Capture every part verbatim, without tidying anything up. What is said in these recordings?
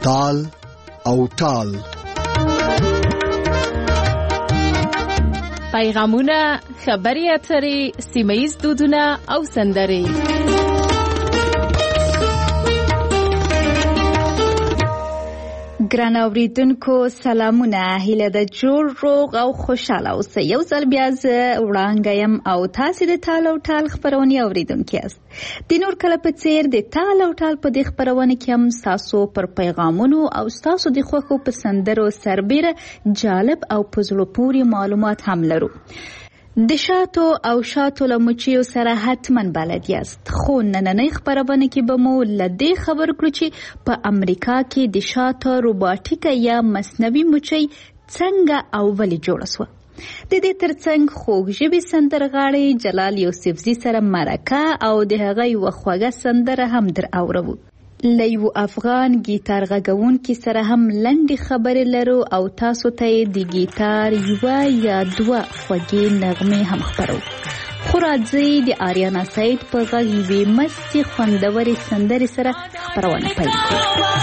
تال او ټال. پیغامونه، خبري اترې، سیمه‌ییز دودونه او سندرې. ګران اوریدونکو سلامونه، هیله ده جوړ روغ او خوشاله اوسئ. یو ځل بیا زه وړانګه یم او تاسې د تال او ټال خپرونې اوریدونکي یاست. د نور کله په څیر د تال او ټال په دې خپرونه کې هم ستاسو پر پیغامونو او ستاسو د خوښو په سندرو سربیره جالب او په زړه پورې معلومات هم لرو. د شاتو او شاتو له مچیو سره حتما بلد یاست، خو نننۍ خپرونه کې به مو له دې خبر کړو چې په امریکا کې د شاتو روباټیکه یا مصنوعي مچۍ څنګه او ولې جوړه سوه. د دې ترڅنګ خوږ ژبې سندرغاړي جلال یوسفزي سره مرکه او د هغه یوه خوږه سندره هم در اورو. له یو افغان ګیتار غږونکي سره هم لنډې خبرې لرو او تاسو ته یې د ګیتار یوه یا دوه خوږې نغمې هم خپرو. خو راځئ د آریانا سعید په غږ یوې مستې خوندورې سندرې سره خپرونه پیل کړو.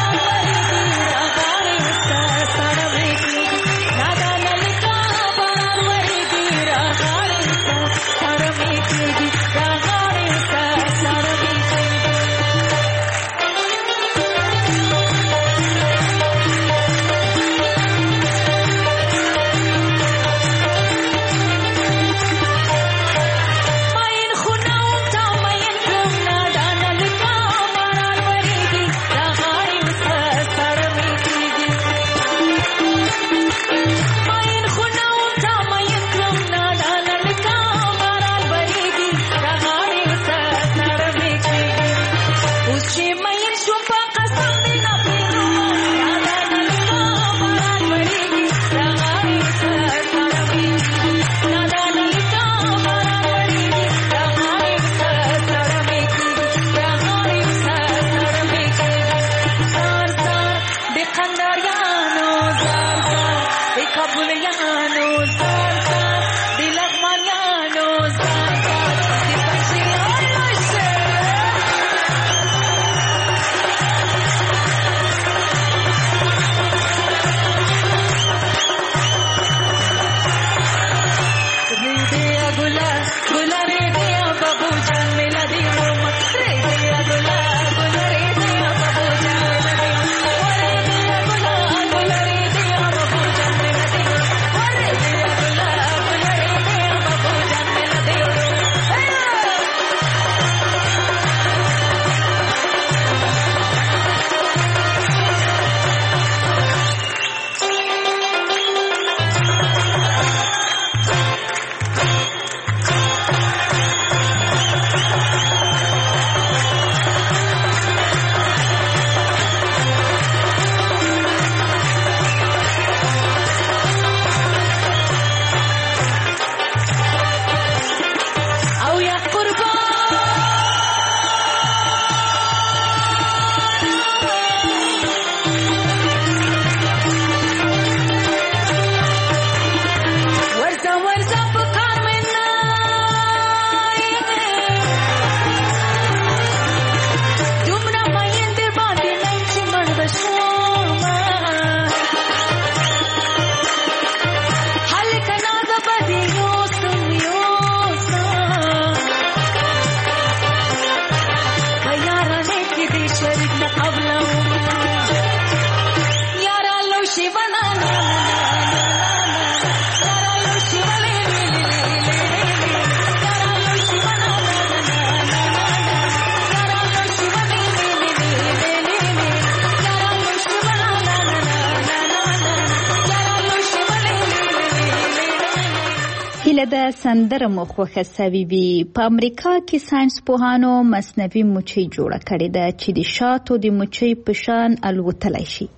د سندره مو خوښه سوي وي. په امریکا کې ساينس پوهانو مصنوعي مچۍ جوړه کړې ده چې د شاتو د مچۍ په شان الوتلی شي.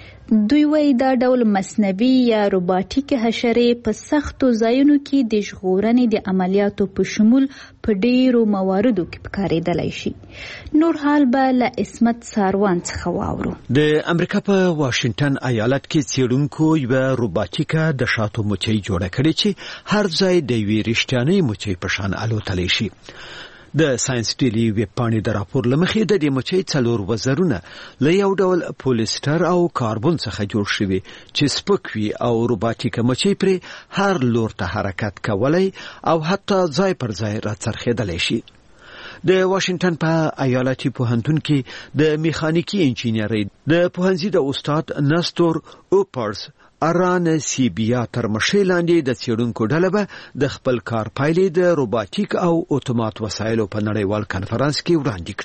دوی وایي دا ډول مصنوعي یا روباټیک حشرې په سختو ځایونو کې د ژغورنې د عملیاتو په شمول په ډیرو مواردو کې پکارېدلی شي. نور حال به له عصمت ساروان څخه واورو. د امریکا په واشنگټن ایالت کې څېړونکو یوه روباټیکه د شاتو مچۍ جوړه کړې چې هر ځای د یوې رښتیانۍ مچۍ په شان الوتلی شي. د ساينس ډيلي ویب پاڼې د راپور لمخې د دې مچۍ څلور وزرونه له یو ډول پولیستر او کاربن څخه جوړ شوي چې سپک وي او روباټیک مچۍ پرې هر لور ته حرکت کولای او حتی ځای پر ځای راڅرخېدلی شي. د واشنگټن په ایالتي پوهنتون کې د میخانیکي انجینرۍ د پوهنځي د استاد نستور اوپرز ارانسیبیا تر مشرۍ لاندې د څېړونکو ډله به د خپل کار پایلې د روباټیک او اتومات وسایلو په نړیوال کنفرانس کې وړاندې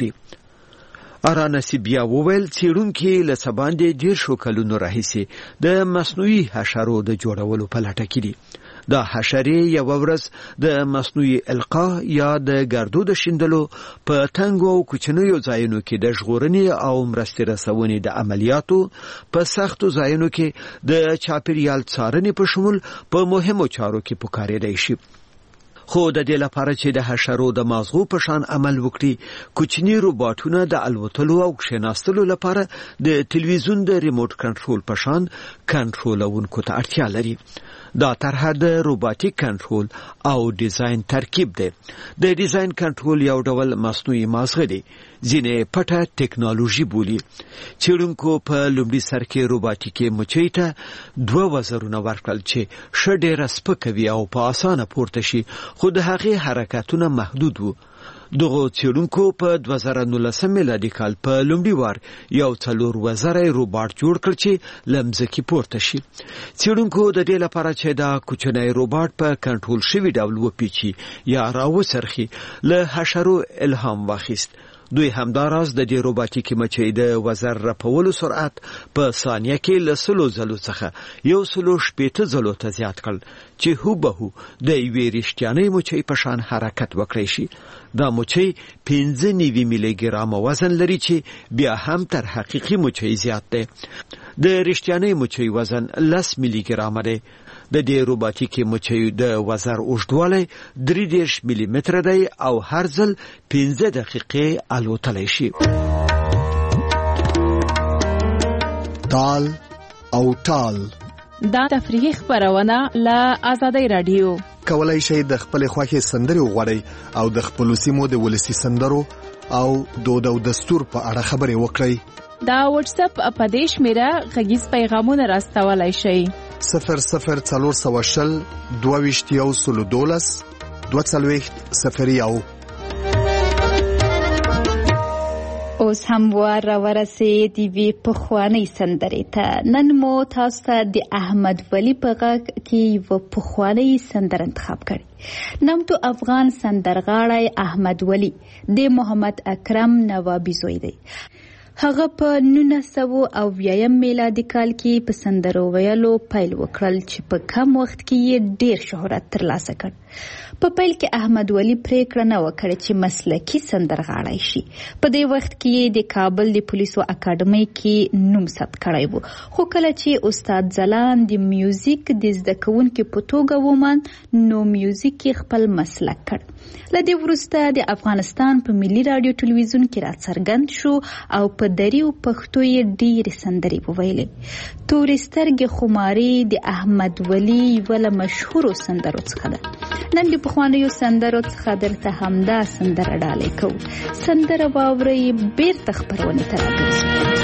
کړې. ارانسیبیا وویل څېړونکي له څه باندې ډېر شو کلونو راهیسې د مصنوعي حشرو د جوړولو په لټه کې دي. دا حشرې یو ورځ د مصنوعي القاح یا د ګردو د شیندلو په تنګو او کوچنیو ځایونو کې د ژغورنې او مرستې رسونې د عملیاتو په سختو ځایونو کې د چاپیریال څارنې په شمول په مهمو چارو کې پکارېدای شي. خو د دې لپاره چې د حشرو د مازغو په شان عمل وکړي، کوچني روباټونه د الوتلو او کښېناستلو لپاره د تلویزیون د ریموټ کنټرول په شان کنټرولونکو ته اړتیا لري. دا طرحه د روباټیک کنټرول او ډیزاین ترکیب دی. د ډیزاین کنټرول یو ډول مصنوعي مازغه دی، ځینې پټه ټیکنالوژي بولي. څېړونکو په لومړي سر کې روباټیکي مچۍ ته دوه وزرونه ورکړل چې ښه ډېره سپکه وي او په اسانه پورته شي، خو د هغې حرکتونه محدود وو. دغه څېړونکو په دوه زره نولسم میلادي کال په لومړي وار یو څلور وزری روباټ جوړ کړ چې له مځکې پورته شي. څېړونکو د دې لپاره چې دا کوچنی روباټ په کنټرول شوي ډول وپیچي یا راوڅرخي له حشرو الهام واخیست. دوی همداراز د دې روباټیکي مچۍ د وزر رپولو سرعت په ثانیه کې له سلو ځلو څخه یو سلو شپېته ځلو ته زیات کړ چې هوبهو د یوې رښتیانۍ مچۍ په شان حرکت وکړی شي. دا مچۍ پنځه نوي میلي ګرامه وزن لري چې بیا هم تر حقیقي مچۍ زیات دی. د رښتیانۍ مچۍ وزن لس میلي ګرامه دی. د دې روباټیکي مچۍ د وزر اوږدوالی درې دېرش میلي متره دی او هر ځل پنځه دقیقې الوتلی شي. تال او ټال دا تفریحي خپرونه له آزادۍ رادیو. کولای شئ د خپل خوښې سندرې وغواړئ او د خپل سیمو د ولسي سندرو او دود او دستور په اړه خبرې وکړئ. دا واتس اپ په دې شمیره غږیز پیغامونه راستولای شئ. صفر صفر څلور سوه شل دوه ویشت یو سلو دولس دوه څلوېښت صفر یو. اوس هم وار راورسېد یوې پخوانۍ سندرې ته. نن مو تاسو ته د احمد ولی په غږ کې یوه پخوانۍ سندره انتخاب کړې. نامتو افغان سندرغاړی احمد ولی د محمد اکرم نوابي زوی دی. هغه په نولس سوه اویایم میلادي کال کې په سندرو ویلو پیل وکړل چې په کم وخت کې یې ډیر شهرت ترلاسه کړ. په پیل کې احمد ولی پریکړه نه وکړه چې مسلکي سندرغاړی شي. په دې وخت کې د کابل د پولیسو اکاډمۍ کې نوم ثبت کړی و، خو کله چې استاد ځلان د میوزیک د زده کوونکي په توګه وموند نو میوزیک یې خپل مسلک کړ. له دې وروسته د افغانستان په ملي راډیو ټلویزیون کې راڅرګند شو او په دری او پښتو یې ډېرې سندرې وویلې. تورې سترګې خماري د احمد ولی یوه له مشهورو سندرو څخه ده. نن د پخوانیو سندرو څخه درته همدا سندره ډالۍ کوو. سندره واورئ، بیرته خپرونې ته راګرځو.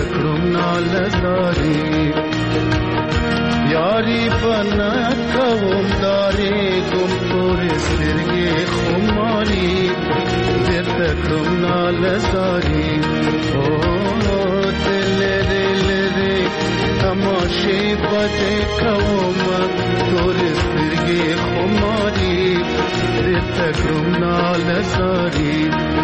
کړم نالزاري یاري پنا کوم داري کوم تور سترګې خماري درته کړم نالزاري او دل دل دې تماشې پته کوم تور سترګې خماري درته کړم نالزاري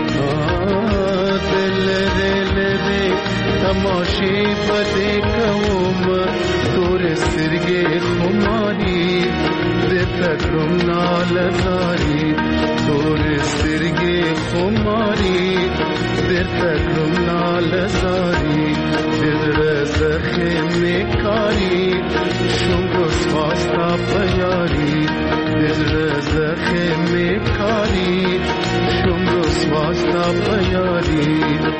دل دل دې تماشې پته کوم تور سترګې خماري درته کړم نالزاري تور سترګې خماري درته کړم نالزاري زړه زخمې کاری شونګو سواستا پیاري زړه زخمې کاری شونګو سواستا پیاري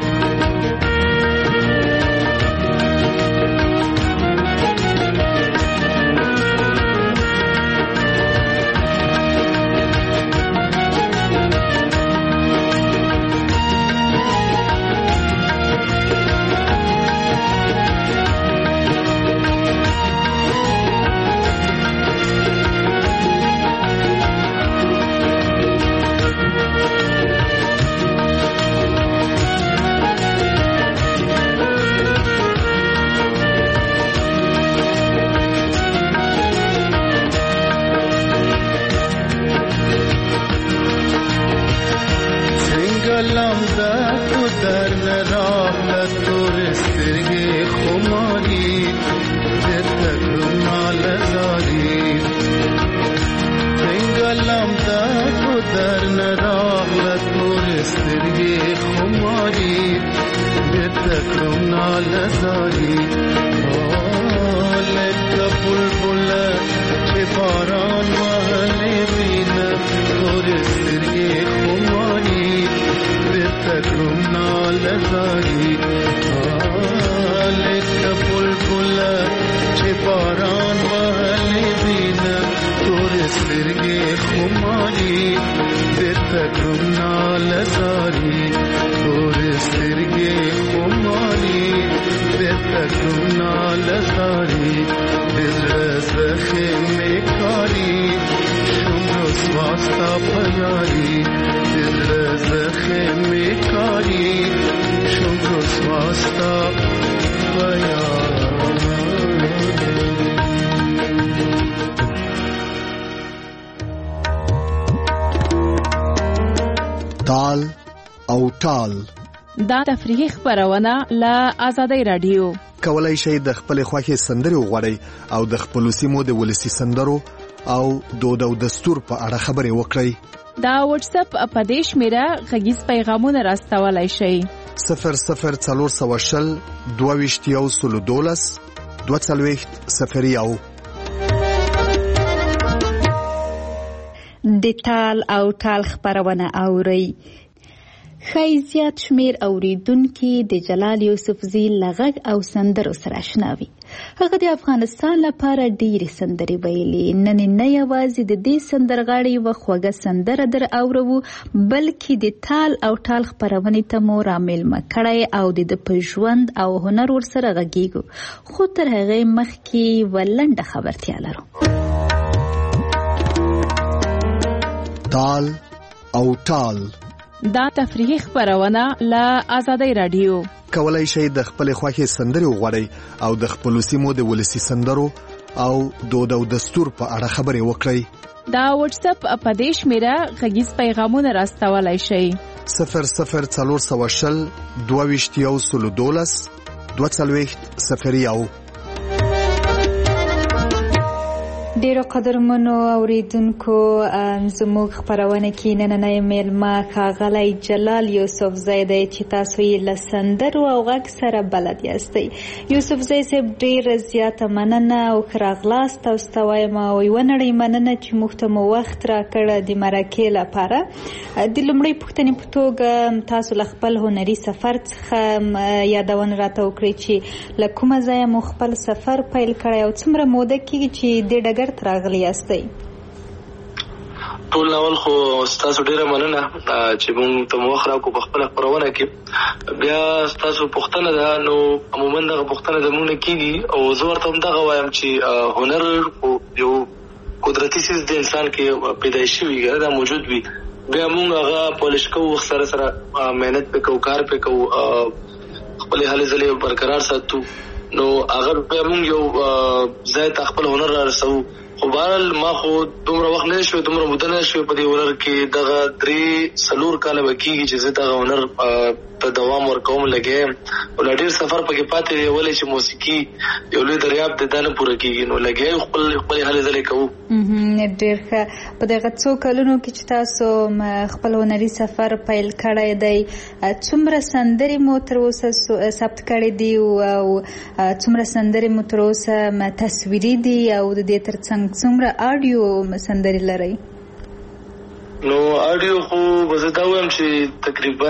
تال او ټال دا تفریحي خبرونه له آزادۍ رادیو. کولای شئ د خپل خوښې سندرې وغواړئ او د خپل سیمو د ولسی سندرو او دود او دستور په اړه خبرې وکړئ. دا واتس اپ په دې شمیره غږیز پیغامونه راستولای شئ. صفر صفر څلور سوه شل دوه ویشت یو سلو دولس دوه څلوېښت صفر یو. د تال او ټال خبرونه اورئ. ښایي زیات شمیر اوریدونکي د جلال یوسفزي له غږ او سندرو سره اشنا وي. هغه د افغانستان لپاره ډېرې سندرې ویلي. نن نه یوازې د دې سندرغاړې یوه خوږه سندره در اورو، بلکې د تال او ټال خپرونې ته مو رامیلمه کړی او د ده په ژوند او هنر ورسره غږیږو. خو تر هغې مخکې یوه لنډه خبرتیا لرو. تال او ټال دا تفریحي خبرونه له آزادۍ رادیو. کولای شئ د خپل خوښې سندرې وغواړئ او د خپل سیمو د ولسی سندرو او دود او دستور په اړه خبرې وکړئ. دا واتس اپ په دې شمیره غږیز پیغامونه راستولای شئ. صفر صفر څلور سوه شل دوه ویشت یو سلو دولس دوه څلوېښت صفر یو. ډیرو قدرمنو اوریدونکو، زموږ خبرونه کې نننۍ میلمه ښاغلی جلال یوسفزی دی چې تاسو یې له سندرو او غږ سره بلد یاستئ. یوسفزی صاحب ډیره زیاته مننه او ښه راغلاست. تاسو ته وایم او یوه نړۍ مننه چې موږ ته مو وخت راکړ د مرکې لپاره. د لومړۍ پوښتنې په توګه تاسو له خپل هنري سفر څخه یادونه راته وکړئ چې له کومه ځایه مو خپل سفر پیل کړی او څومره موده کېږي چې دې ډګر تراغلی یاستئ؟ ټول ناول خو ستاسو ډیره مننه چې موږ ته وخت راکړو په خپله خپرونه کې. بیا ستاسو پوښتنه ده نو عموما دغه پوښتنه زموږ نه کېږي او زه ورته همدغه وایم چې هنر یو قدرتي څیز د انسان کې پیدایشي وي، دا موجود وي. بیا موږ هغه پالش کوو، وخت سره سره محنت پې کوو، کار پې کوو، خپلې هلې ځلې برقرار ساتو، نو هغه بیا موږ یو ځای ته خپل هنر را رسوو. خو بهرحال ما خو دومره وخت نه شوی، دومره موده نه شوی په دې هنر کې. دغه درې څلور کاله به کېږي چې زه دغه هنر ته دوام ورکوم لګیا یم او لا ډېر سفر پکې پاتې دی، ولې چې موسیقي یو لوی دریاب دی، دا نه پوره کېږي، نو لګیا یو خپل خپلې هلې ځلې کوو. ډېر ښه. په دغه څو کلونو کې چې تاسو خپل هنري سفر پیل کړی دی، څومره سندرې مو تر اوسه ثبت کړې دي او څومره سندرې مو تر اوسه تصویري دي او د دې تر څنګ څومره آډیو سندرې لرئ؟ نو آډیو خو به زه دا وایم چې تقریبا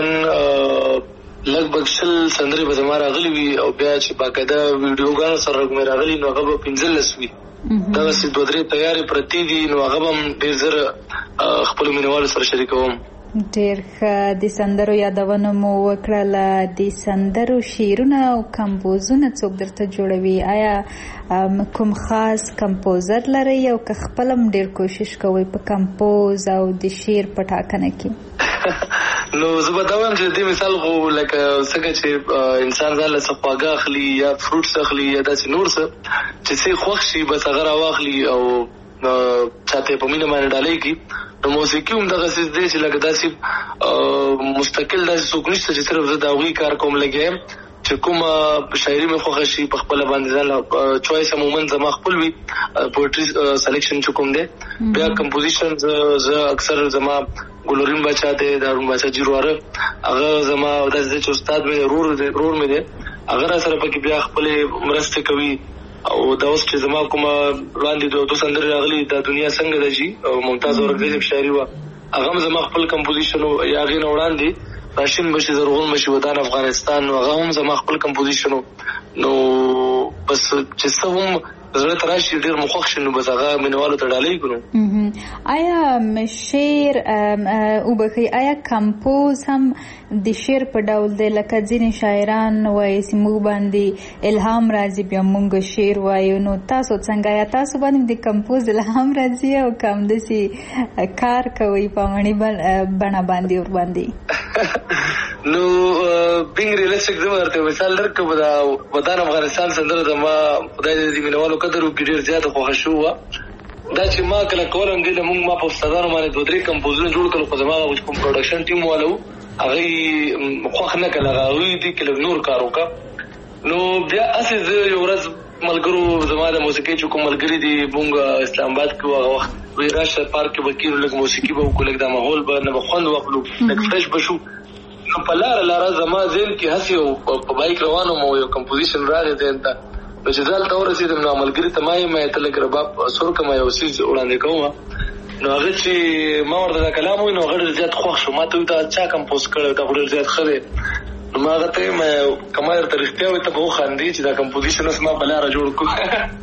لږ بږ شل سندرې به زما راغلي وي او بیا چې باقاعده ویډیوګانو سره مې راغلي نو هغه به پنځلس وي. دغسې دوه درې تیارې پرتې دي، نو هغه به هم ډېر زر خپلو مینوالو سره شریکوم. ډېر ښه. د سندرو یادونه مو وکړله، د سندرو شعرونه او کمپوزونه څوک درته جوړوي؟ آیا کوم خاص کمپوزر لرئ او که خپل هم ډېر کوشش کوئ په کمپوز او د شعر په ټاکنه کې؟ نو زه به دا وایم چې د دې مثال خو لکه څنګه چې انسان ځان له څه خواږه اخلي یا فروټس اخلي یا داسې نور څه چې څه خوښ شي بس هغه راواخلي او چاته په مینه باندې ډالۍ کړي. نو موسیقي هم دغه څیز دی چې لکه داسې مستقل داسې څوک نشته چې صرف زه د هغوی کار کوم لګیا یم، چې کومه شاعري مې خوښه شي په خپله باندې ځان چوایس عموما زما خپل وي، پویټري سلیکشن چې کوم دی. بیا کمپوزیشن زه اکثر زما ګلورین باچا دی، د هارون باچا جیرواره، هغه زما داسې دی چې استاد مې رور دی رور مې دی، هغه را سره پکې بیا خپلې مرستې کوي. او دا اوس چې زما کومه وړاندې دوه دوه سندرې راغلي، دا دنیا څنګه ده جي ممتاز اورکزۍ شاعري وه، هغه هم زما خپل کمپوزیشن و. یا هغې نه وړاندې راشین بشي زرغون بشي ودان افغانستان، نو هغه هم زما خپل کمپوزیشن و. نو بس چې څه هم زړه ته راشي ډېر مو خوښ شي نو بس هغه مینوالو ته ډالۍ کړو. آیا شعر وبخښئ، آیا کمپوز هم د شعر په ډول دی؟ لکه ځینې شاعران وایي چې موږ باندې الهام راځي بیا موږ شعر وایو، نو تاسو څنګه؟ یا تاسو باندې د کمپوز الهام راځي او که همداسې کار کوئ په عملي بڼه باندې ور باندې؟ نو بینګ ریلسټک زه به درته مثال درکړم. د ودان افغانستان سندره زما خدای دې د مینوالو قدر وکړي ډېر زیاته خوښه شوې وه. دا چې ما کله کولم دې له موږ ما په استادانو باندې دوه درې کمپوزونه جوړ کړل، خو زما هغه کوم پروډکشن ټیم والا و هغوی خوښ نه کړل، هغوی دې کې لږ نور کار وکړه. نو بیا هسې زه یو ورځ ملګرو زما د موسیقۍ چې کوم ملګري دي موږ اسلام آباد کې هغه وخت وایي راشه پارک کې به کېنو، لږ موسیقي به وکړو، لږ دا ماحول به نه به خوند واخلو، لږ فرش به شو. نو په لاره لاره زما ذهن کې هسې یو په بایک روان وم او یو کمپوزیشن راغی ذهن ته. نو چې زه هلته ورسېدم نو ملګري ته ما یم ته لږ رباب سور کړم، یو څیز وړاندې کوم. نو هغه چې ما ورته دا کلام وایي نو هغه ډېر زیات خوښ شو. ما ته وایي دا چا کمپوز کړی، دا خو ډېر زیات ښه دی. نو ما هغه ته یم که ما درته رښتیا وایي ته به وخاندې چې دا کمپوزیشن اوس ما په لاره جوړ کړو.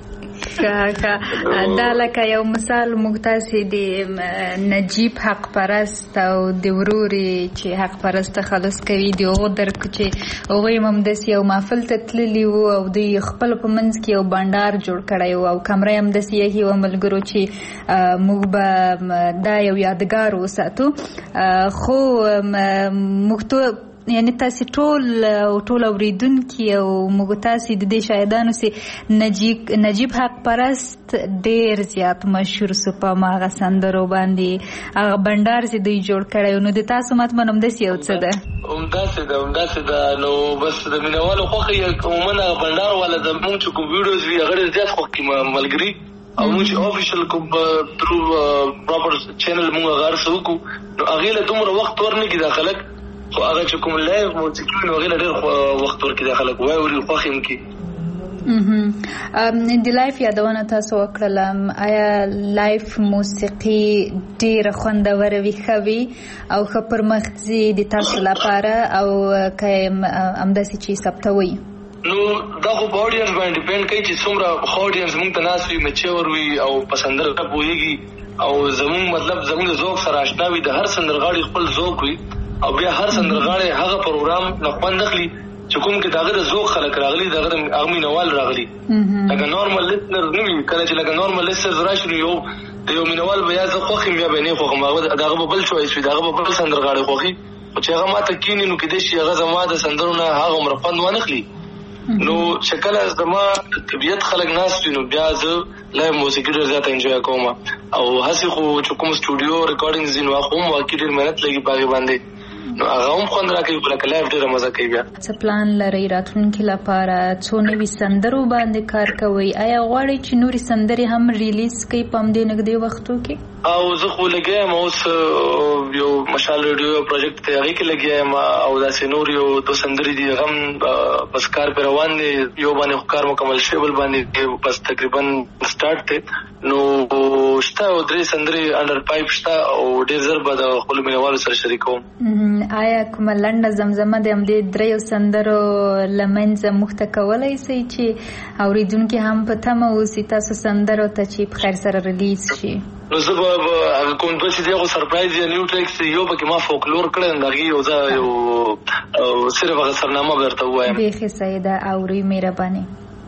دا لکه یو مثال موږ تاسې د نجیب حق پرست او د ورورې چې حق پرست تخلص کوي د هغو درک چې هغوی هم همداسې یو محفل ته تللي وو او دوی خپل په منځ کې یو بنډار جوړ کړی و او کمره یې همداسې یخي وه ملګرو چې موږ به دا یو یادګار وساتو. خو موږ یعنی تاسې ټول او ټول اورېدونکي او موږ تاسې د دې شاهدانو چې نجیب نجیب حق پرست ډېر زیات مشهور سو په هماغه سندرو باندې، هغه بنډار چې دوی جوړ کړی نو د تاسو مطمئن همداسې یو څه ده؟ همداسې ده همداسې ده. نو بس د مینوالو خوښه یې عموما هغه بنډار والا زموږ چې کوم ویډیوز وي هغه ډېر زیات خوښ کړي ملګري او موږ چې آفیشل کوم ترو پراپر چینل موږ هغه هر څه وکړو نو هغې له دومره وخت ورنکړي دا خلک، خو هغه چې کوم لایف موسیقي نو هغې له ډېر وخت ورکړي دا خلک واوري خوښ یې هم کړي. د لایف یادونه تاسو وکړله، آیا لایف موسیقي ډېره خوندوره وي، ښه وي او ښه پرمخ ځي د تاسو لپاره او که همداسې چې ثبتوئ؟ نو دا خو په اډینس باندې ډیپینډ کوي چې څومره ښه اډینس موږ ته ناست وي، مچور وي او په سندره پوهېږي او زموږ مطلب زموږ ذوق سره آشنا وي د هر سندرغاړي خپل ذوق وي او بیا هر سندرغاړي هغه پروګرام نه خوند اخلي چې کوم کې داغه د ذوق خلک راغلي داغه د مینوال راغلي لکه نورمال لیسنر نه وي کله چې لکه نورمال لیسنر راشي یو یو مینوال بیا زه خوښ یم یا به نه خوښم هغه داغه بل چويس وي داغه بل سندرغاړي خوښي چې هغه ماته کینی نو کې دې شي هغه زما د سندرونه هغه عمر خوند ونه اخلي نو شکل از دما طبیعت خلق ناس نو بیا زه لایو موسیقي ډېر زیات انجوای کوم او هسې خو چې کوم سټوډیو ریکارډینګز دي نو هغه هم واقعي ډېر مهنت لګي په هغې باندې نو هغه هم خوند راکوي لکه لایف ډېره مزه کوي بیا څه پلان لرئ راتلونکي لپاره څو نوي سندرو باندې کار کوئ آیا غواړئ چې نورې سندرې هم ریلیز کړئ په همدې نږدې وختو کې او زه خو لګیا یم اوس یو مشال ریډیو یو پروجیکټ دی هغې کې لګیا یم او داسې نور یو دو سندرې دي هغه هم بس کار پرې روان دی یو باندې خو کار مکمل شوی بل باندې بس تقریبا سټارټ دی نو شته او درې سندرې انډر پایپ شته او ډېر زر به د خپلو مینوالو سره شریکوم آیا کومه لنډه زمزمه د همدې دریو سندرو له منځه موږ ته کولی شئ چې اورېدونکي هم په تمه اوسي تاسو سندرو ته چې په خیر سره ریلیز شي نو زه به هغه کوم دوه چې دی هغه سرپرایز یا نیو ټریکس یو پکې ما فولکلور کړی د هغې یو زه یو صرف هغه سرنامه به درته ووایم بیخي صحیح ده اورئ مهرباني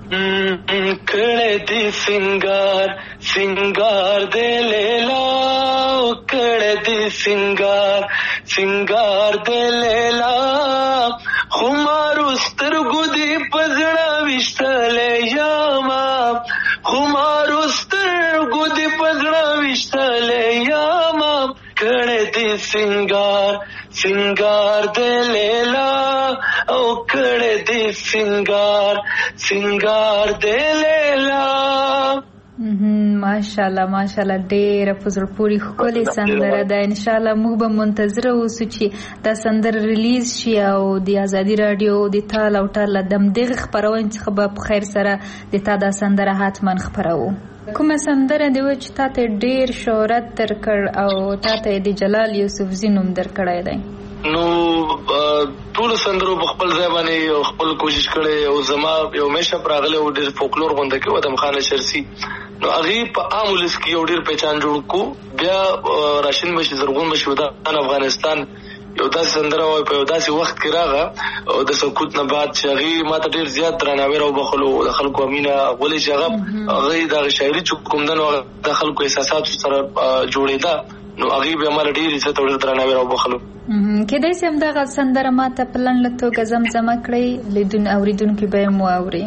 کړه دې سنگار سنگار دې لیلا کړه دې سنگار سنگار دې لیلا خمارو سترګو دې پزړه وشتلې یاما خمارو سترګو دې پزړه وشتلې یاما کړه دې سنگار سنگار دې لیلا او کړه دې سنگار سنگار دې لیلا ماشاءالله ماشاءالله ډېره په زړه پورې ښکلې سندره ده انشاءالله موږ به منتظره اوسو چې دا سندره ریلیز شي او د ازادي راډیو د تال او ټال له دمدغې خپرونې څخه به په خیر سره د تا دا سندره حتما خپروو کومه سندره دی چې تا ته ډېر شهرت درکړ او تا ته د جلال یوسفزي نوم درکړی دی نو ټولو سندرو په خپل ځای باندې خپل کوشش کړی او زما یو میشپ راغلی او ډېر فولکلور غونډه کې ادم خان شرسي نو هغې په عام ولس کې یو ډېر پہچان جوړ کړو بیا راشن بشي زرغون بشي ودان افغانستان یو داسې سندره وایي په یو داسې وخت کې راغه او د سکوت نه بعد چې هغې ما ته ډېر زیات درناوی راوبخلو د خلکو مینه ولې چې هغه هغې د هغې شاعري چې کوم ده نو هغه د خلکو احساساتو سره جوړېده نو هغې بیا ما له ډېر عزت او ډېر درناوی راوبخلو کېدای شي همدغه سندره ما ته په لنډه توګه زمزمه کړئ لیدون اورېدونکي به یې واوري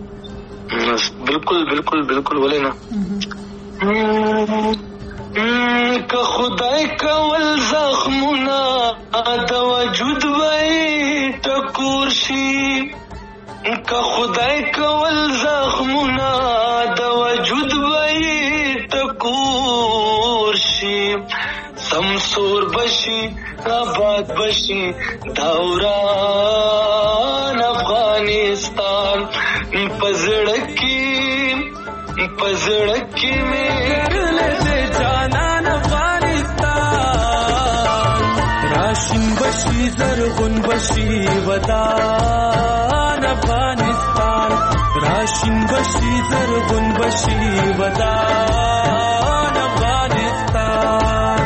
بالکل بالکل بالکل ولې نه که خدای کول زخمونه د وجود به ټکور شي که خدای کول زخمونه د وجود به ټکور شي سمسور بشي آباد بشي دوران افغانستان پزړکی پزړکی مې له جانان افغانستان راشن بشي زرغون بشي ودان افغانستان راشن بشي زرغون بشي ودان افغانستان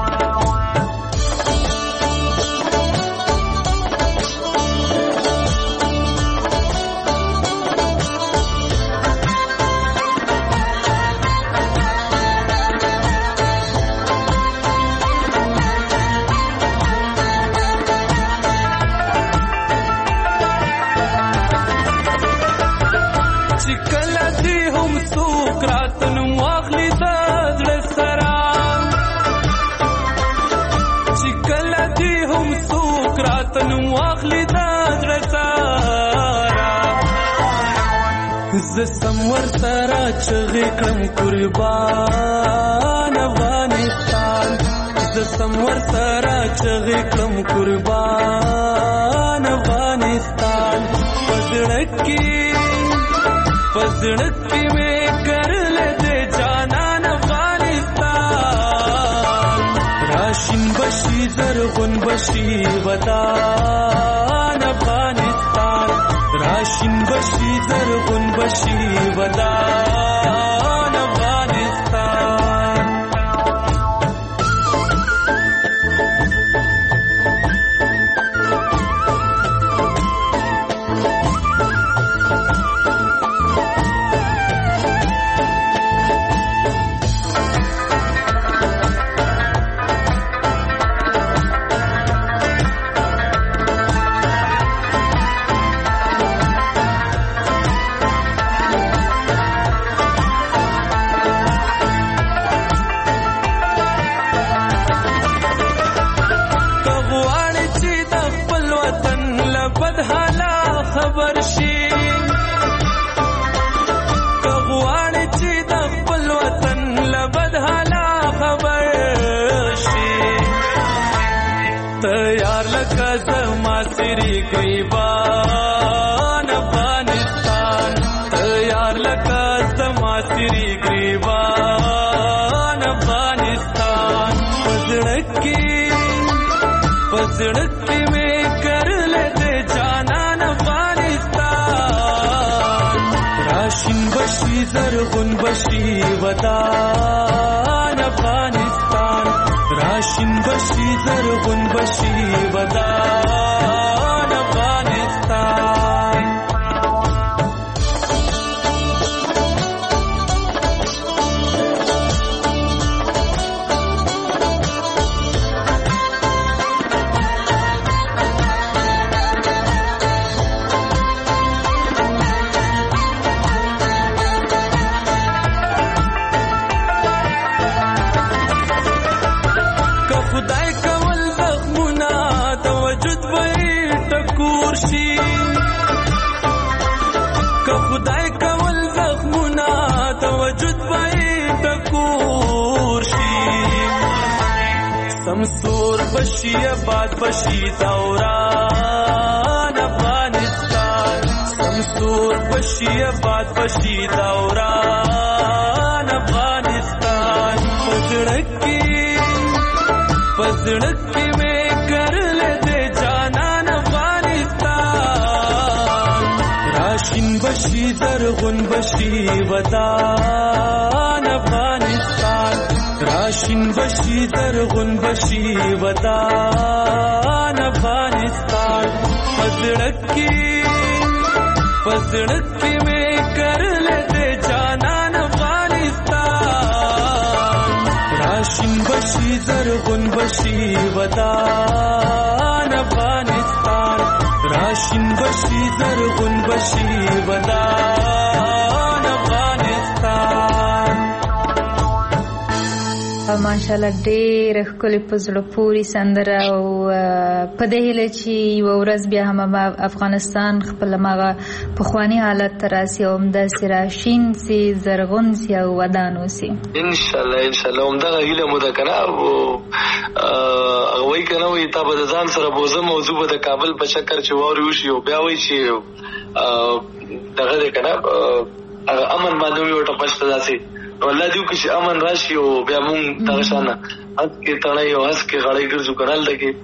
زسمور سره چغې کړم قربان افغانستان زسمور سره چغې کړم قربان افغانستان پزړکی پزړکی مې کرل دې جانان افغانستان راشن بشي زرغون بشي ودان افغانستان راشن بشي زرغون بشي ودان افغانستان سری گریبان افغانستان پزړکی پزړکی میں کر لیتے جانان افغانستان راشن بشی زرغن بشی ودان افغانستان راشن بشی زرغن بشی ودان افغانستان سمسور بشی آباد بشی دوران افغانستان سمسور بشی آباد بشی دوران افغانستان پزړکی پزړکی میں کر لیتے جانان افغانستان راشن بشی زرغن بشی ودان افغانستان راشن بشی زرغن بشی ودان افغانستان پزړکی پزړکی میں کر لیتے جانان افغانستان راشن بشی زرغن بشی ودان افغانستان راشن بشی زرغن بشی ودان افغانستان ماشاءالله ډېر ښکلې په زړه پورې سندره او په دې هیله چې یوه ورځ بیا هم افغانستان خپل هماغه پخواني حالت ته راسي او همداسې راشین سي زرغون سي او ودان اوسي انشاءالله انشاءالله همدغه هیله مو ده که نه هغه وایي که نه وایي تا به د ځان سره بوزم او زه به د کابل په چکر چې واورې وشي او بیا وایي چې دغه دی که نه هغه امن باندې مې ورته پشته داسې والله دیو کې چې امن راشي او بیا مونږ دغه شانه هس کې تړی او هس کې غړی ګرځو که نه هلته کې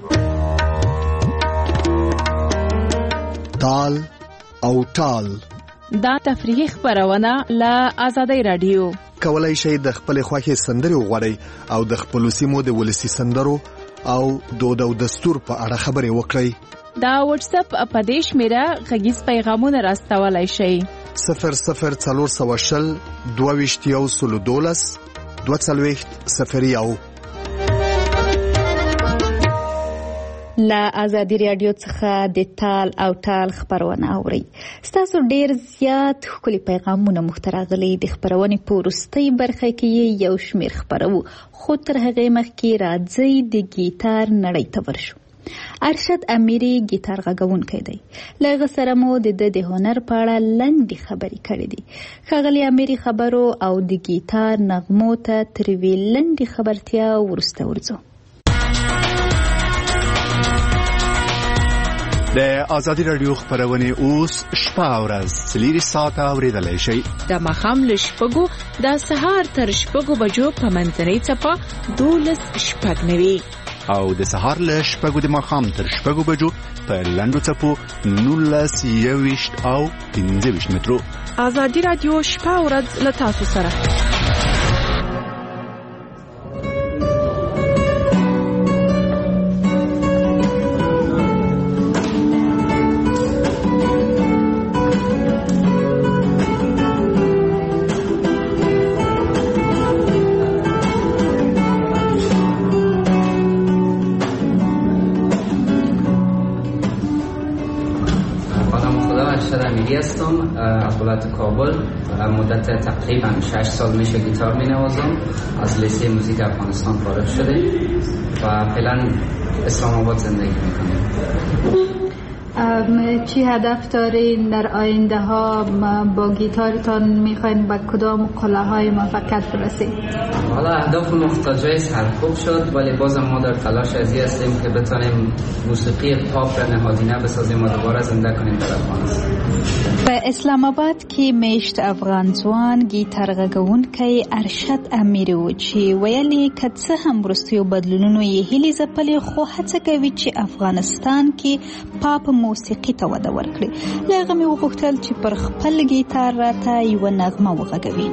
تال او ټال دا تفریحي خپرونه له آزادۍ راډیو کولای شئ د خپل خوښې سندرې وغواړئ او د خپلو سیمو د ولسي سندرو او دود او دستور په اړه خبرې وکړئ دا واتس اپ په دې شمیره غږیز پیغامونه راستولای شئ صفر صفر څلور سوه شل دوه ویشت یو سلو دولس دوه څلوېښت صفر یو له آزادي راډیو څخه د تال او ټال خپرونه اورئ ستاسو ډېر زیات ښکلي پیغامونه موږ ته راغلي د خپرونې په وروستۍ برخه کې یو شمېر خپرو خو تر هغې مخکې راځئ د ګیتار نړۍ ته ورشو ارشد امیری ګیتار غږونکی دی له هغه سره مو د ده د هنر په اړه لنډې خبرې کړې دي ښاغلي امیری خبرو او د ګیتار نغمو ته تر یوې لنډې خبرتیا وروسته ورځو د آزادي راډیو خپرونې اوس شپه او ورځ څلېرویشت ساعته اورېدلی شئ د ماښام له شپږو د سهار تر شپږو بجو په منځنۍ څپه دولس شپږ نوي او د سهار له شپږو د ماښام تر شپږو بجو په لنډو څپو نولس یوویشت او پنځه ویشت مترو آزادي راډیو شپه او ورځ له تاسو سره از ولایت کابل مدت تقریبا شش سال میشه گیتار مینوازم از لیسه موزیک افغانستان فارغ شده و فعلا اسلام آباد زندگی میکنم چی هدف دارین در آینده ها؟ با گیتارتان میخواین به کدام قله های موفقیت برسید؟ حالا اهداف مختلفی سرکوب شد، ولی بازم ما در تلاش ازی هستیم که بتونیم موسیقی پاپ را نهادینه بسازیم و دوباره زنده کنیم در افغانستان. په اسلام آباد کې میشت افغان ځوان گیتار غږونکی ارشد امیر و چې ویلي که څه هم وروستیو بدلونونو یې هیلې ځپلې، خو هڅه کوي چې افغانستان کې پاپ موسیقي ته وده ورکړي. له هغه مې وغوښتل چې پر خپل گیتار راته یوه نغمه وغږوي.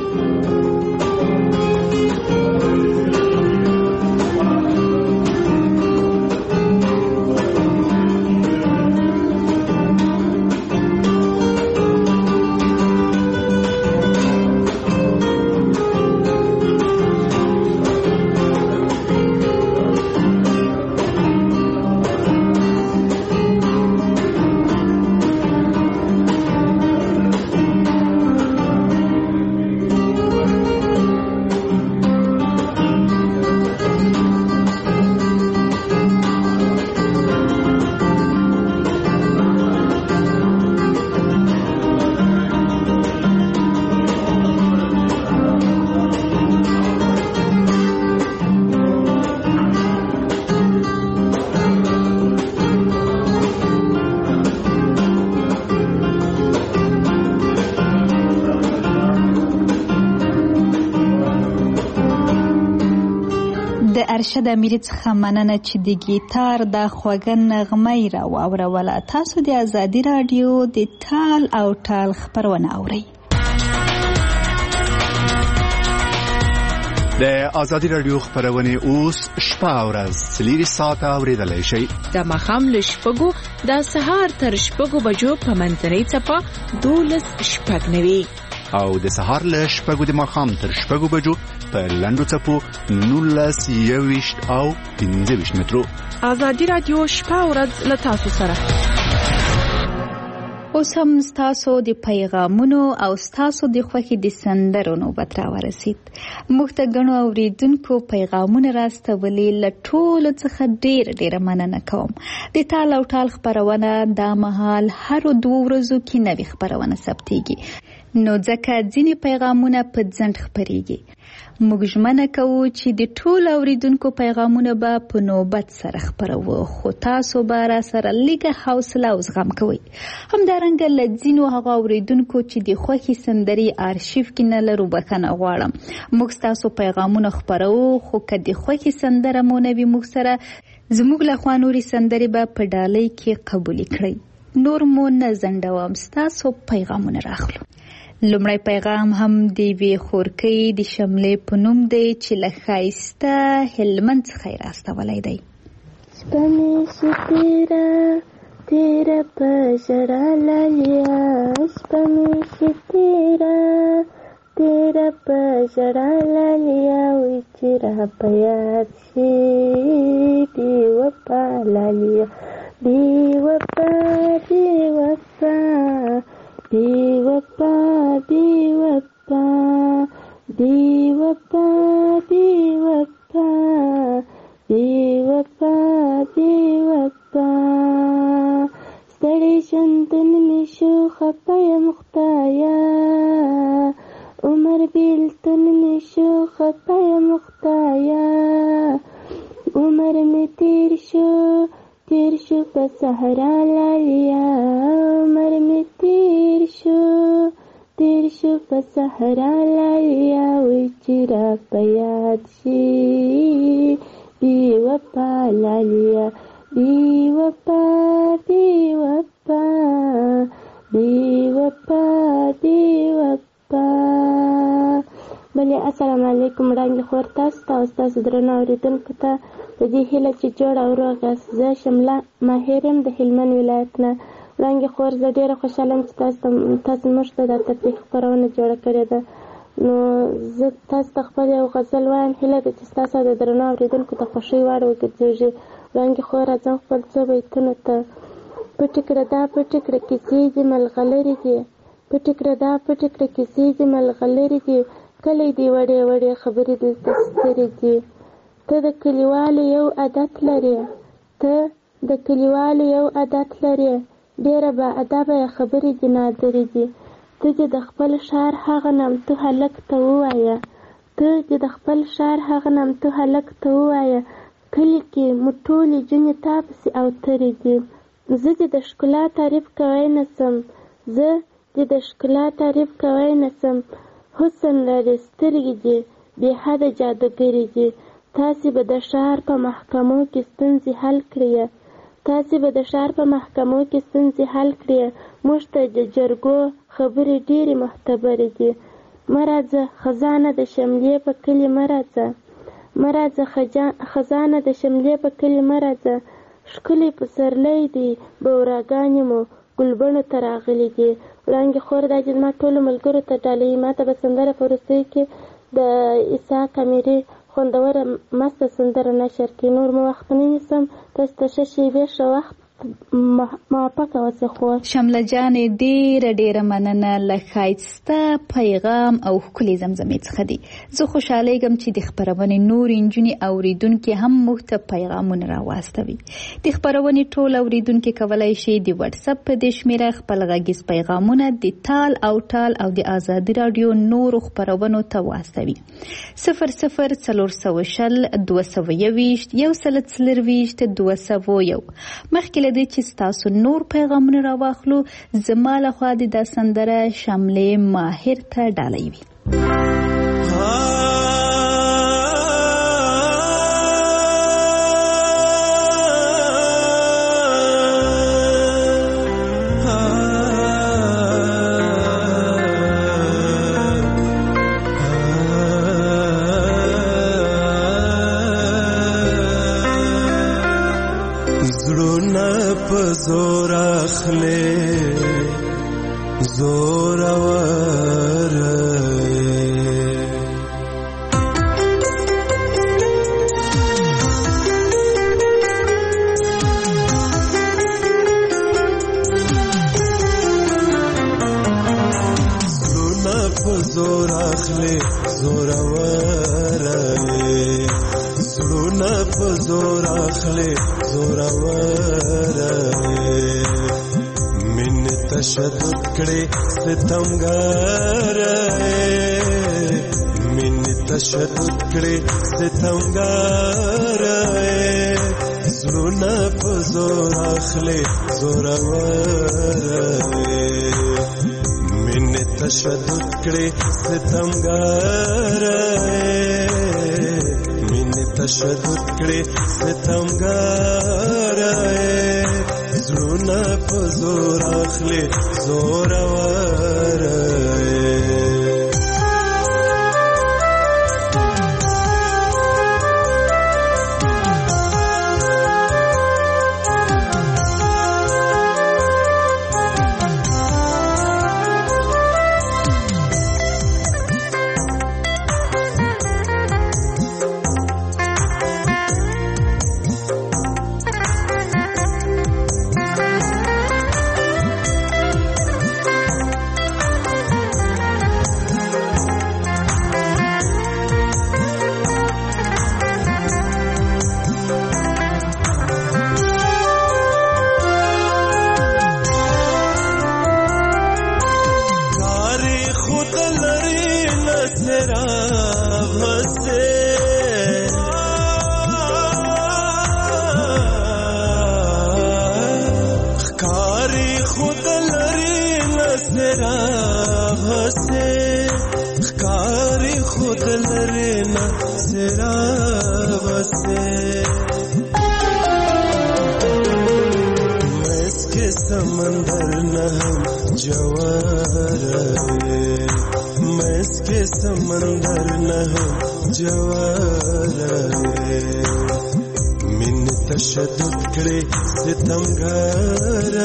د ارشد امیری څخه مننه چې د گیتار د خوږه نغمه یې راواوروله. تاسو د ازادي راډیو د تال او ټال خپرونه اورئ. د ازادي راډیو خپرونه اوس شپه او ورځ څلوري ساعته اوریدلای شئ. د ماښام له شپږو د سهار تر شپږو بجو په منځنۍ څپه دولس شپږ نوي او د سهار له شپږو د ماښام تر شپږو بجو په لنډو څپو نولس یوویشت او پنځه ویشت مترو. ازادي راډیو شپه او ورځ له تاسو سره. اوس هم ستاسو د پیغامونو او ستاسو د خوښې د سندرو نوبت راورسید. موږ ته ګڼو اوریدونکو پیغامونه راستولي، له ټولو څخه ډېر ډېره مننه کوم. د تال او ټال خپرونه دا مهال هرو دوو ورځو کې نوې خپرونه ثبتېږي، نو ځکه ځینې پیغامونه په ځنډ خپرېږي. موږ ژمنه کوو چې د ټولو اوریدونکو پیغامونه به په نوبت سره خپروو، خو تاسو به را سره لږه حوصله او زغم کوئ. همدارنګه له ځینو هغه اوریدونکو چې د خوښې سندرې آرشیف کې نه لرو بخښنه غواړم. موږ ستاسو پیغامونه خپروو، خو که د خوښې سندره مو نه وي موږ سره، زموږ لخوا نورې سندرې به په ډالۍ کې قبولې کړئ. نور مو نه ځنډوم، ستاسو پیغامونه راخلو. لومړی پیغام هم د یوې خورکۍ د شملې په نوم دی چې له ښایسته هلمند څخه یې راستولی دی. شپه مې شي تېره تېره په ژړا لالیا، شپه مې شي تېره تېره په ژړا لالیا، وایي چې را په یاد شي بې وفا لالیا، بې وفا بې وفا بی وفا بی وفا بی وفا بی وفا بی وفا بی وفا ستړی ژوندون مې شو خفه یم خدایه، عمر بیلتون مې شو خفه یم خدایه، عمر مې تیر شو تیر شو په صحرا لالیا، عمر مې تیر شو تیر شو په صحرا لالیا، وایي چې را په یاد شي بې وفا لالیا، بې وفا بې وفا بې وفا بې وفا. بلې السلام علیکم وړاندې خور تاسو ته او ستاسو درنو اورېدونکو ته په دې هیله چې جوړ او روغ یاست. زه شمله ماهر یم د هلمند ولایت نه. وړاندې خور زه ډېره خوشحاله یم چې تاسو تاسو موږ ته دا تفریح خپرونه جوړه کړې ده. نو زه تاسو ته خپل یو غزل وایم، هیله ده چې ستاسو د درنو اورېدونکو ته خوښۍ وړ وګرځېږي. وړاندې خور راځم خپل څو بیتونو ته. پټې کړه دا پټې کړه کیسې دې ملغلرې دي، پټې کړه دا پټې کړه کیسې دې ملغلرې دي، کلی دې وړې وړې خبرې دلته سترې دي. ته د کلیوالو یو عادت لرې، ته د کلیوالو یو عادت لري، ډېره با ادبه خبرې دي نادرې دي. ته دې د خپل ښار هغه نامتو هلک ته ووایه ته دې د خپل ښار هغه نامتو هلک ته ووایه کلي کې مو ټولې جونې تا پسې اوترې دي. زه دې د ښکلا تعریف کوی نه سم زه دې د ښکلا تعریف کوی نه سم حسن لري، سترګې دې بې حده جادوګرې دي. تاسې به د ښار په محکمو کې ستونزې حل کړئ تاسې به د ښار په محکمو کې ستونزې حل کړئ. موږ ته د جرګو خبرې ډېرې معتبرې دي. مه راځه خزانه د شملې په کلي مه راځه مه راځه خزانه د شملې په کلي مه راځه. ښکلی پسرلی دی بوراګانې مو ګلبڼو ته راغلي دي. وړانګې خور دا چې زما ټولو ملګرو ته ډالۍ ما ته به سندره په وروستیو کې د عیسی کامیري خوندوره مسته سندره نشر کړي. نور مو وخت نه نیسم، تاسو ته ښه شیبې ښه وخت موافقه اوسه. خور شمله جانې ډېره ډېره مننه له ښایسته پیغام او ښکلې زمزمې څخه دي. زه خوشحالیږم چې د خپرونې نورې نجونې اوریدونکي هم موږ ته پیغامونه راواستوي. د خپرونې ټول اوریدونکي کولی شي د واتساپ په دې شمېره خپل غږیز پیغامونه د تال او ټال او د ازادي راډیو نورو خپرونو ته واستوي. صفر صفر څلور سوه شل دوه سوه یوویشت یو سل څلرویشت دوه سوه یو. مخکې له دې چې ستاسو نور پیغامونه راواخلو، زما لخوا د دا سندره شملې ماهر ته ډالۍ وي. زور اخلي زور ور زلونه په زور اخلي زور ور زلونه په زور اخلي زور ور تشدد کړي ستمګار من تشدد کړي ستمګار زړونه په زور اخلي زور ور من تشدد کړي ستمګار من تشدد کړي ستمګار زړونه په زور اخلي زور ور समंदर न हम जवार मैं इसके समंदर न हम जवार मिन तशद्दुद करे सितमगार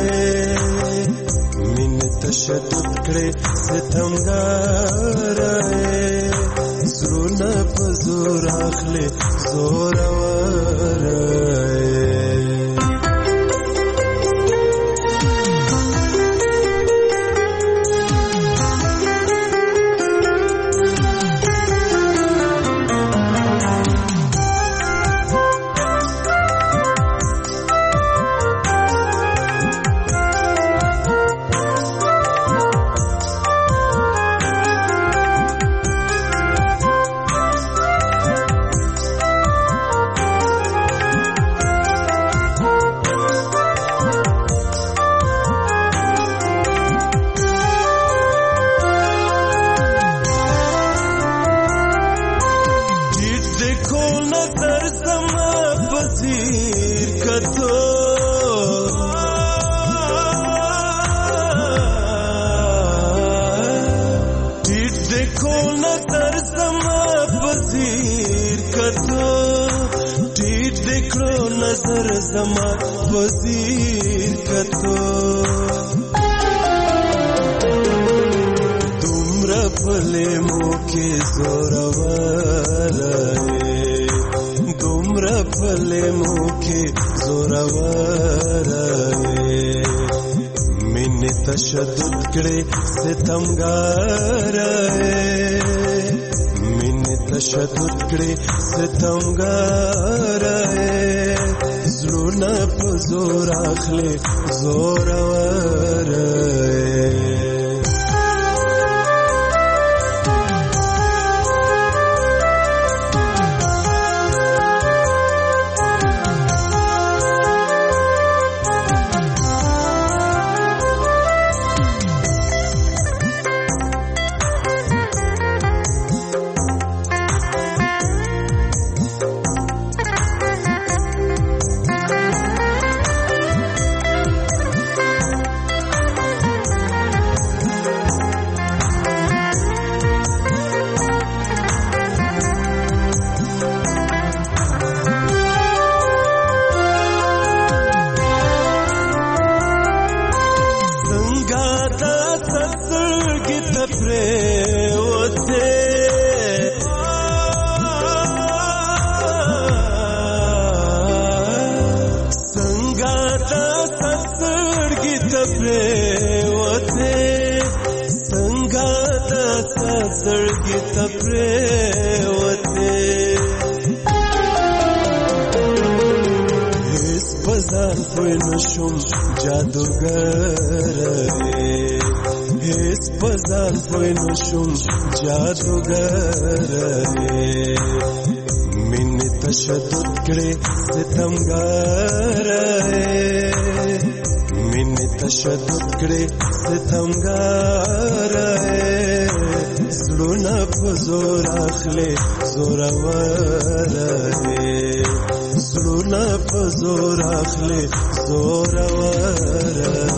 मिन तशद्दुद करे सितमगार ज़रूना पज़ोर आखले ज़ोरावर نظر زما وزیر کتو دومره پلې مو کې زورور دومره پلې مو کې زورور مینې تشدد کړې ستمګار مینې تشدد کړې ستمګار زړونه په زور اخلي زورور نشم جادوگر هیڅ بازار پوی نشم جادوگر مینې تشدد کړې ستمګار مینې تشدد کړې ستمګار زړونه په زور اخلي زورور زړونه په زور اخلي زورور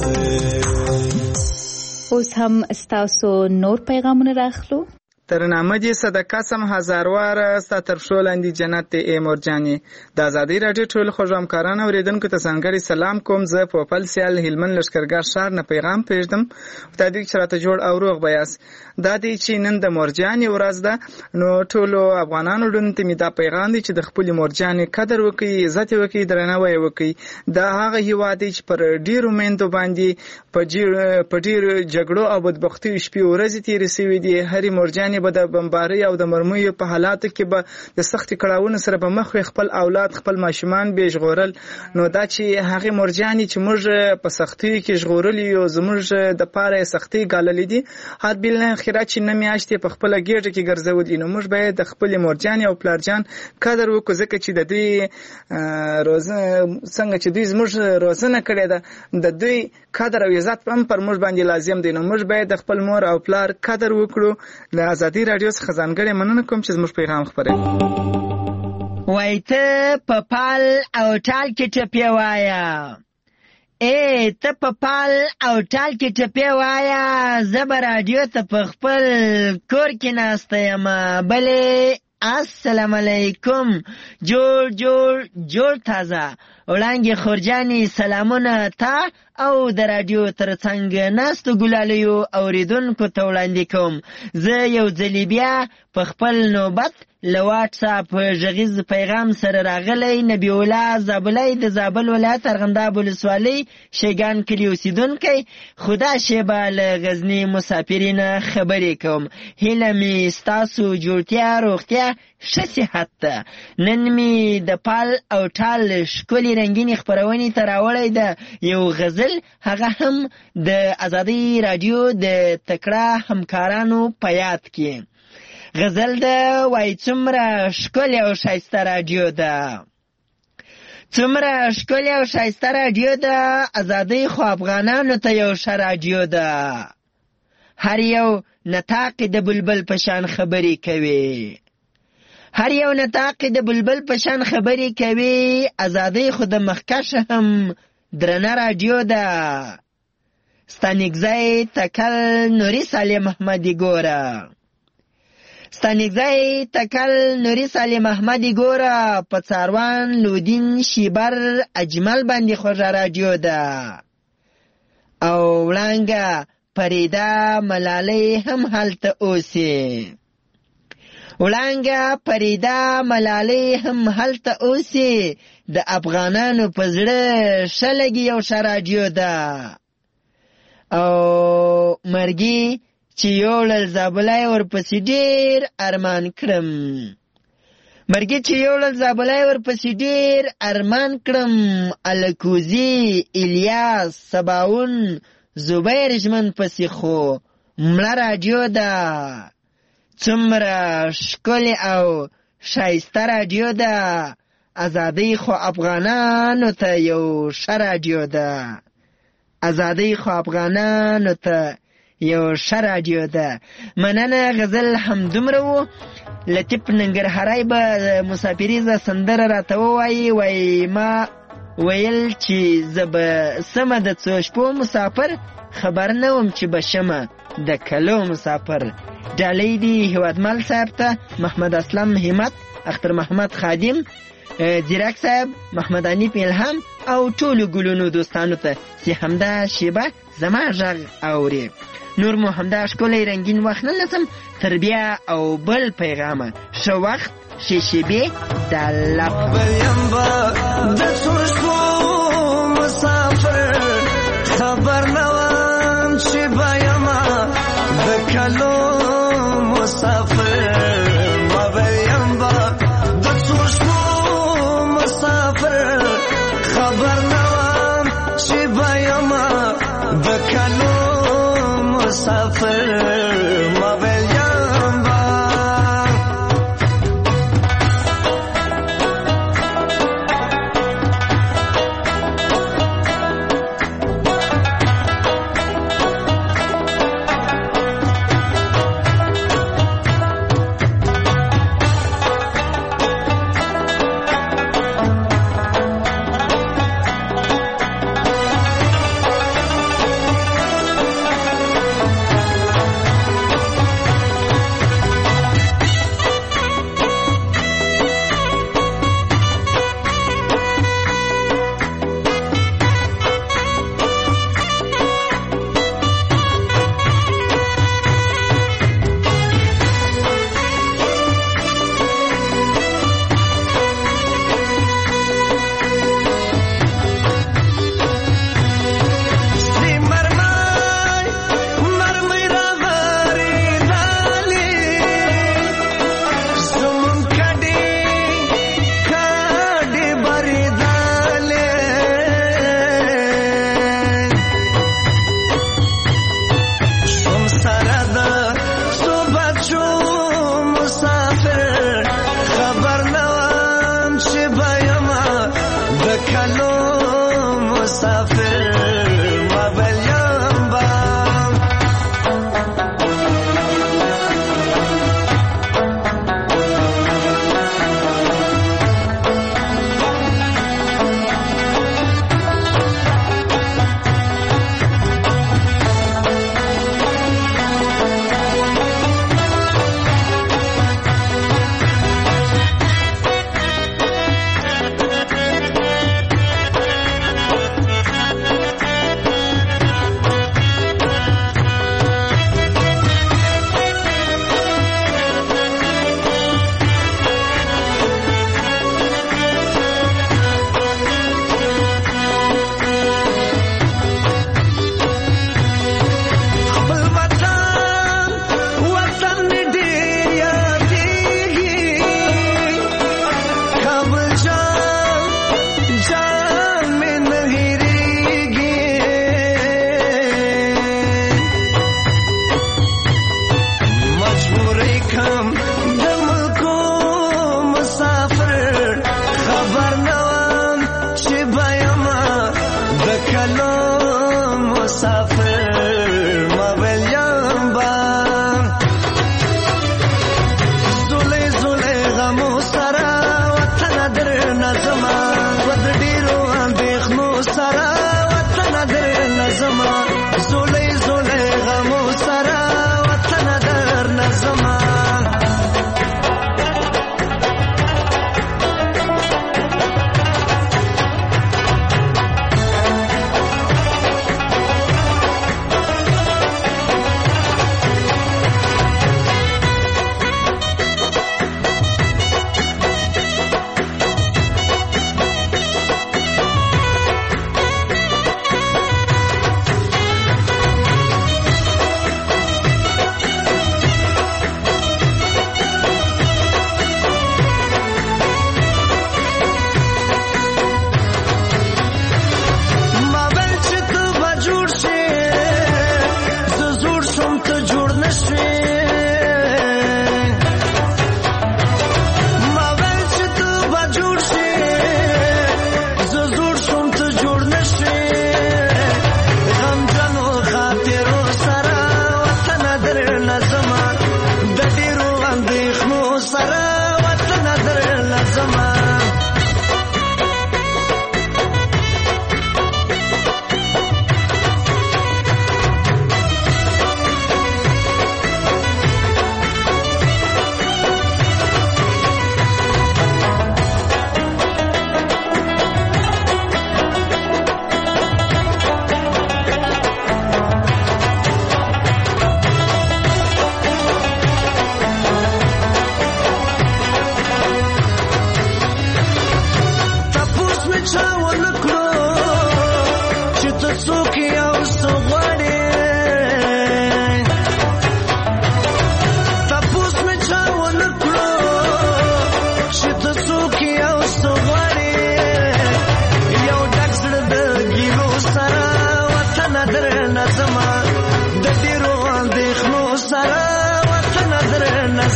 اوس هم ستاسو نور پیغامونه راخلو. ترنامه دې صدقه سم هزارواره ستا تر پښو لاندې جنت دی ای مورجانې. د ازادۍ راډیو ټول خوږ همکاران اورېدونکو ته ځانګړی سلام کوم. زه پوپل سیال هلمند لښکرګاه ښار نه پیغام پرېږدم خدای دې چې راته جوړ او روغ به یاست. دا دی چې نن د مورجانې ورځ ده نو ټولو افغانانو ډونو ته مې دا پیغام دی چې د خپلې مورجانې قدر وکړي عزت یې وکړي درناوی یې وکړي. دا هغه هېواد دی چې پر ډېرو میندو باندې په ډېرو جګړو او بدبختیو شپې ورځې تېرې سوي دي. هرې مورجانې به د بمبارۍ او د مرمیو په حالاتو کې به د سختې کړاوونو سره به مخ وي خپل اولاد خپل ماشومان به یې ژغورل. نو دا چې هغې مورجانې چې موږ په سختیو کې ژغورلي یو زموږ دپاره یې سختۍ ګاللې دي حد بالاخره چې نه میاشتې په خپله ګېډه کې ګرځولي. نو موږ باید د خپلې مورجانې او پلارجان قدر وکړو ځکه چې د دوی څنګه چې دوی زموږ روزنه کړې ده د دوی قدر او عزت هم پر موږ باندې لازم دی. نو موږ باید د خپل مور او پلار قدر وکړو. د ازادۍ راډیو څخه ځانګړې مننه کوم چې زموږ پیغام خپروي. وای ته په پال او ټال کې ټپې وایه ای ته په پال او ټال کې ټپې وایه زه به راډیو ته په خپل کور کې ناسته یم بلې السلام علیکم جوړ جوړ جوړ تازه وړانګې خورجانې سلامونه تا او د راډیو ترڅنګ ناستو ګلالیو اوریدونکو ته وړاندې کوم. زه یو ځلې بیا په خپل نوبت له واټساپ غږیز پیغام سره راغلی نبی الله زابلی د زابل ولایت ارغنداب ولسوالۍ شیګان کلي اوسېدونکی خدا شیبه له غزني مسافرینه خبرې کوم. هیله مې ستاسو جوړتیا روغتیا ښه صحت ده. نن مې د پال او ټال ښکلې رنګینې خپرونې ته راوړی ده یو غزل هغه هم د ازادۍ راډیو د تکړه همکارانو په یاد کې. غزل ده وای څومره ښکلې او ښایسته راډیو ده څومره ښکلې او ښایسته راډیو ده ازادۍ خو افغانانو ته یو ښه راډیو ده. هر یو نطاق د بلبل په شان خبرې کوي هر یو نطاق د بلبل په شان خبرې کوي. ازادۍ خو د مخکش هم درنه راډیو ده. ستانګزی تکل نوري سالم محمدي ګوره ستانکزی تکل نوری سالم احمدی ګوره په څاروان لودین شیبر اجمل باندې خوږه راډیو ده او وړانګه فریده ملالۍ هم هلته اوسي وړانګه فریده ملالۍ هم هلته اوسي د افغانانو په زړه ښه لګي یو ښه راډیو ده او مرګي چې یوړل زابلی ورپسې ډېر ارمان کړم مرګي چې یوړل زابلی ورپسې ډېر ارمان کړم الکوزي الیاس سباون زبیر ژمن پسې خو مړه راډیو ده څومره ښکلې او ښایسته راډیو ده ازادۍ خو افغانانو ته یو ښه راډیو ده ازادۍ خو افغانانو ته یو ښه راډیو ده مننه غزل همدومره و لطیف ننګرهاری به مسافریزه سندره راته ووایي وایي ما ویل چې زه به سمه د څو شپو مسافر خبر نه وم چې به شمه د کلو مسافر ډالۍ دي هیوادمل صاحب ته محمد اسلم همت اختر محمد خادم زیرک صاحب محمد انیف الهام او ټولو ګلونو دوستانو ته چې همدا شیبه زما غږ اوري نور مو همدا ښکلی رنګین وخت نه لسم تر بیا او بل پیغامه ښه وخت ښې شیبې د الله د څو شپو مسافر خبر نه وم چې به یمه د کلو مسافر ما ویم به د څو شپو مسافر خبر نه وم چې به یمه د کلو مسافر ما ویم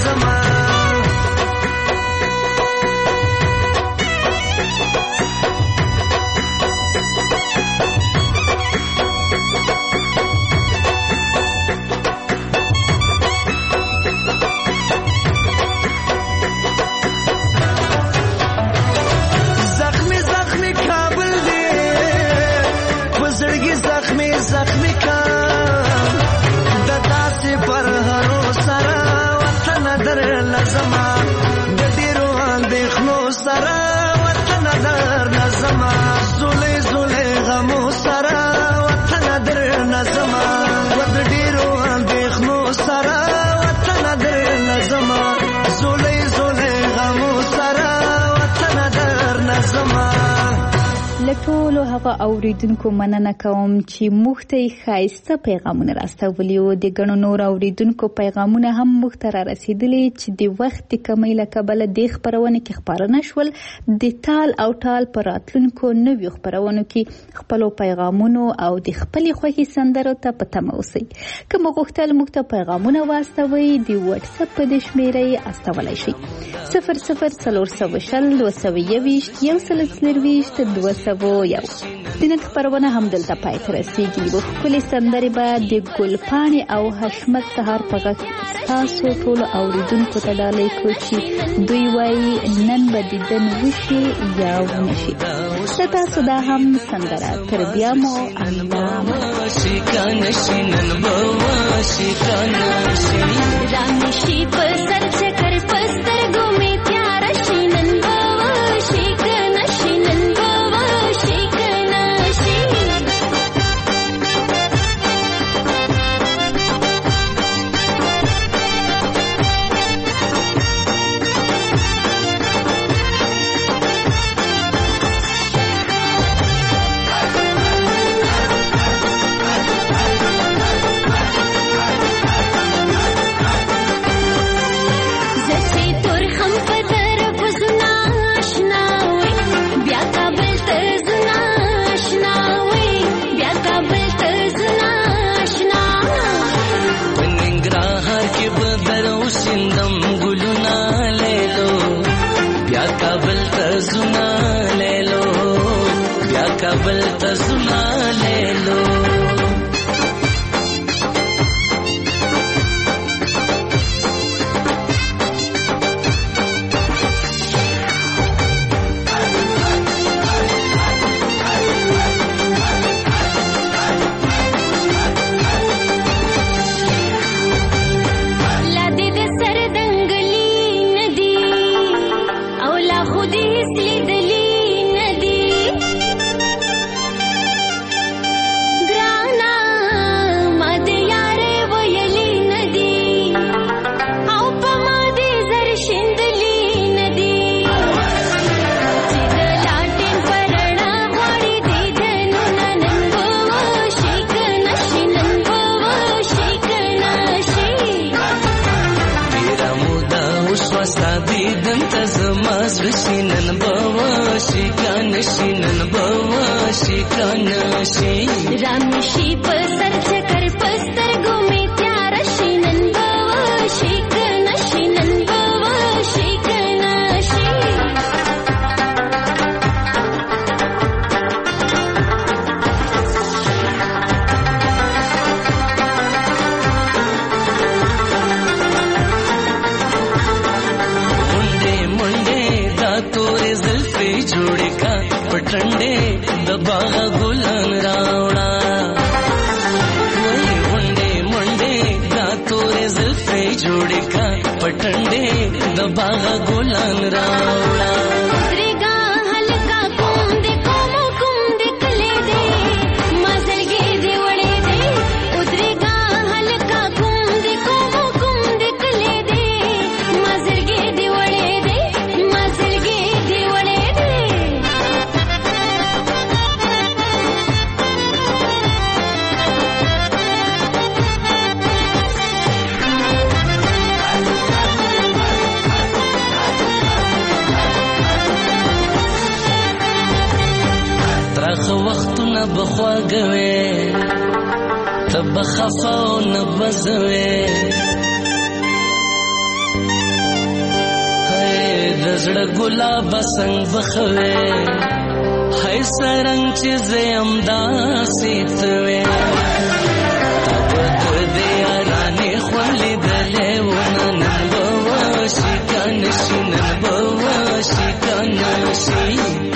نظما ټولو هغه اوریدونکو مننه کوم چې موږ ته ښایسته پیغامونه راستولي او د ګڼو نور اوریدونکو پیغامونه هم موږ ته را رسېدلي چې د وخت د کمۍ له کبله دې خپرونې کې خپاره نه شول. د ټال او ټال په راتلونکو نویو خپرونو کې خپلو پیغامونو او د خپلې خوښې سندرو ته په تمه اوسئ. که مو غوښتل موږ ته پیغامونه واستوئ د وټساپ په دې شمېره استولی شئ صفر صفر څلور سوه شل دوه سوه یوویشت یو سل څلرویشت دوه سوه یو. د نن خپرونه هم دلته پای ته رسېږي. یوه ښکلې سندرې به د ګلپاڼې او حشمت سهار په غږ ستاسو ټولو اوریدونکو ته ډالۍ کړو چې دوی وایي نن به دیدن وشي یا ونه شي. د تاسو دا هم سندره تر بیا مو الله رانشي په سر چکر په سترګو مې تیاره شي نن به وشي که نه شي نن به وشي که نه شي. کابل ته زما لیلو رامشي په سر چکر په سترګو مې تیاره شي نن به وشي که نه شي نن به وشي که نه شي. منډې منډې دا تورې زلفې جوړې کا پټنډې د باغ ګلان راوړه وای منډې منډې دا تورې زلفې جوړې کا پټنډې د باغ ګلان راوړه بخواږوي ته بخفا او نه بزوي ګلاب څنګه بخوي هاي سرنګ چې زم داسې توي تب دې یارانه خولې دلې ونن بوشي کنشي نن بوشي کنشي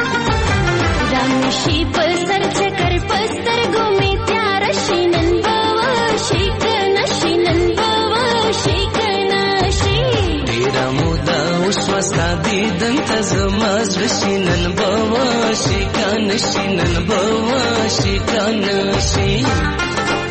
رمشي په سر چکر پستر ګومې تیار شینن بوشي کنشي نن بوشي کنشي ډیر مودا اوس وستا دي دنت زماز وشینن بوشي کنشي نن بوشي کنشي